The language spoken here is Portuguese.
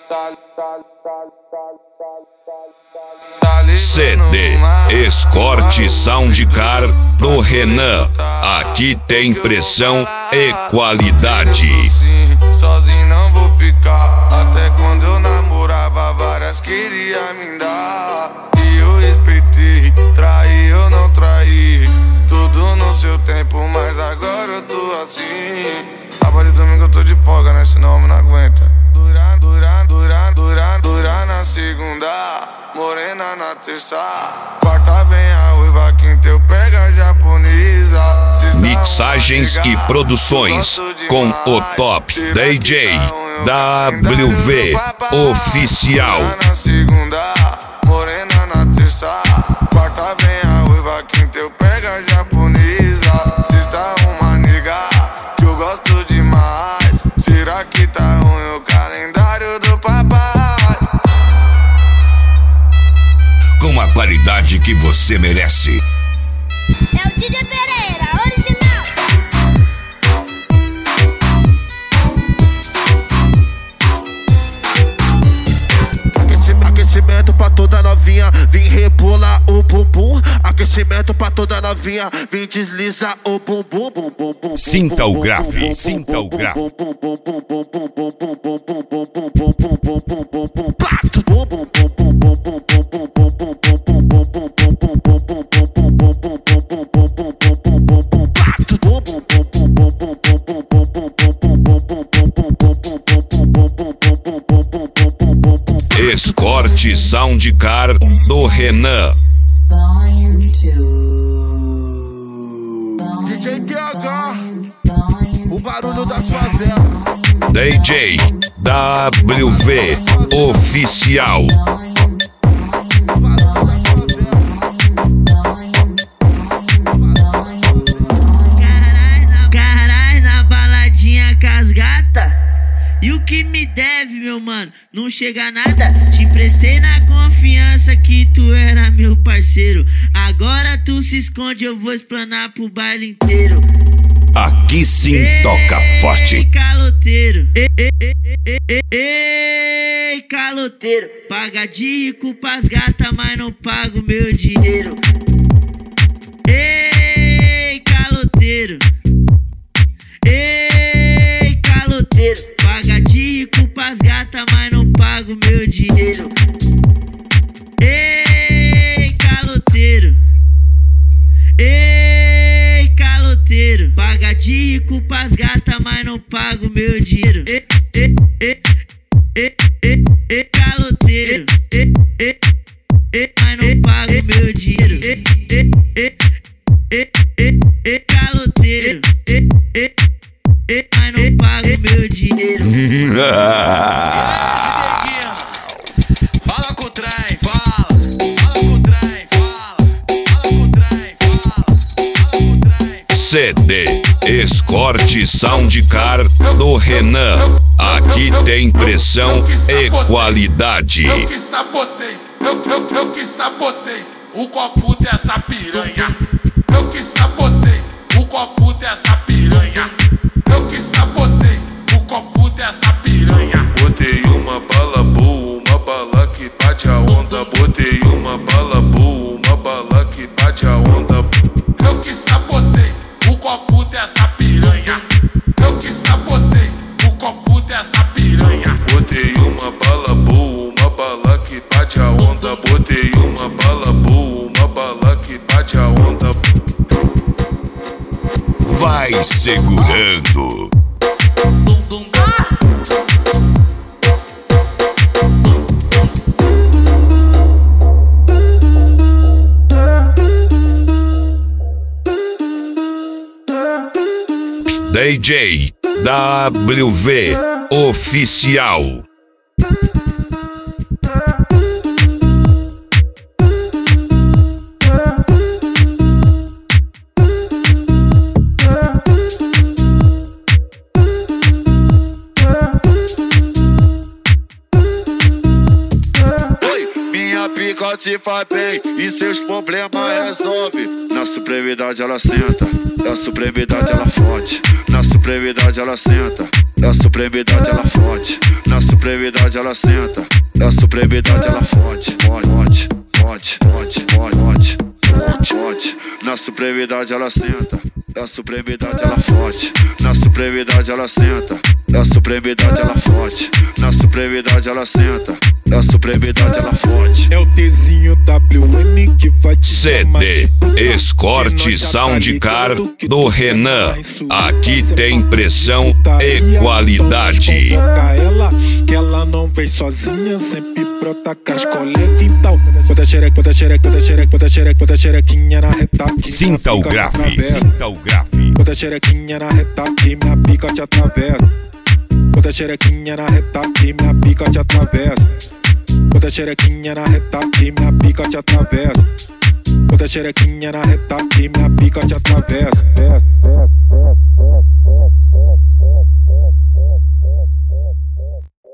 CD Escort Soundcar do Renan. Aqui tem pressão e qualidade. Sozinho não vou ficar. Até quando eu namorava, várias queria me dar. E eu respeitei, traí eu não traí. Tudo no seu tempo, mas agora eu tô assim. Sábado e domingo eu tô de folga, né? Senão eu não aguenta. Dura na segunda, morena na terça. Quarta vem a uiva, quinta eu pego a japonesa. Mixagens e produções com o top DJ WV Oficial. Na segunda, morena na terça. Quarta vem a uiva, quinta eu pego a japonesa. Sexta uma nega que eu gosto demais. Será que tá ruim o calendário do papai? Com a qualidade que você merece. É o DJ Pereira, original. Aquecimento pra toda novinha, vim rebolar o bumbum. Aquecimento pra toda novinha, vim deslizar o bumbum, bum bum bum. Sinta o grave, sinta o grave. Escort Soundcar do Renan. DJ TH, o barulho das favelas. DJ WV Oficial. Carai na baladinha com as gata. E o que me deve, meu mano, não chega a nada. Te emprestei na confiança que tu era meu parceiro. Agora tu se esconde, eu vou explanar pro baile inteiro. Aqui sim toca forte. Caloteiro, ei, caloteiro. Paga de rico pras gatas, mas não paga o meu dinheiro. Ei, caloteiro. Ei, caloteiro. Paga de rico pras gatas, mas não paga o meu dinheiro. Ei, caloteiro. Ei, caloteiro. Paga de rico pras gatas, mas não paga o meu dinheiro. Caloteiro. Mas não paga o meu dinheiro. Caloteiro. Mas não paga o meu dinheiro. Fala com o trem, fala com o trem, fala com o trem, fala com o trem. CD Escort Soundcar do Renan. Aqui tem pressão e qualidade. Eu que sabotei, eu que sabotei o copo dessa piranha. Eu que sabotei o copo dessa piranha. Eu que sabotei o copo dessa piranha. Botei uma bala boa, uma bala que bate a onda. Botei uma bala boa, uma bala que bate a onda. Eu que sabotei o copo dessa piranha. Eu que sabotei o copo dessa piranha. Botei uma bala boa, uma bala que bate a onda. Botei uma bala boa, uma bala que bate a onda. Vai segurando. DJ WV Oficial. Te faz bem e seus problemas resolve. Na supremidade ela senta, na supremidade ela fode. Na supremidade ela senta, na supremidade ela fode. Na supremidade supremidade ela senta, na supremidade ela fode, fode, fode, fode, fode, fode, fode. Na supremidade ela senta, na supremidade ela fode, na supremidade ela senta, na supremidade ela fode, na supremidade ela senta, na supremidade ela fode. É o Tzinho WN que vai te CD Escort Soundcar do Renan. Aqui tem pressão e qualidade. Ela, que ela não vem sozinha, sempre brota com as colegas. Então, bota xereca, bota xereca, bota xereca, bota xereca, bota xerequinha na reta. Sinta o grave, sinta o grave. Bota xerequinha na reta que minha pica te atravessa. Bota xerequinha na reta que minha pica te atravessa. Bota xerequinha na reta que minha pica te atravessa. Bota xerequinha na reta que minha pica te atravessa.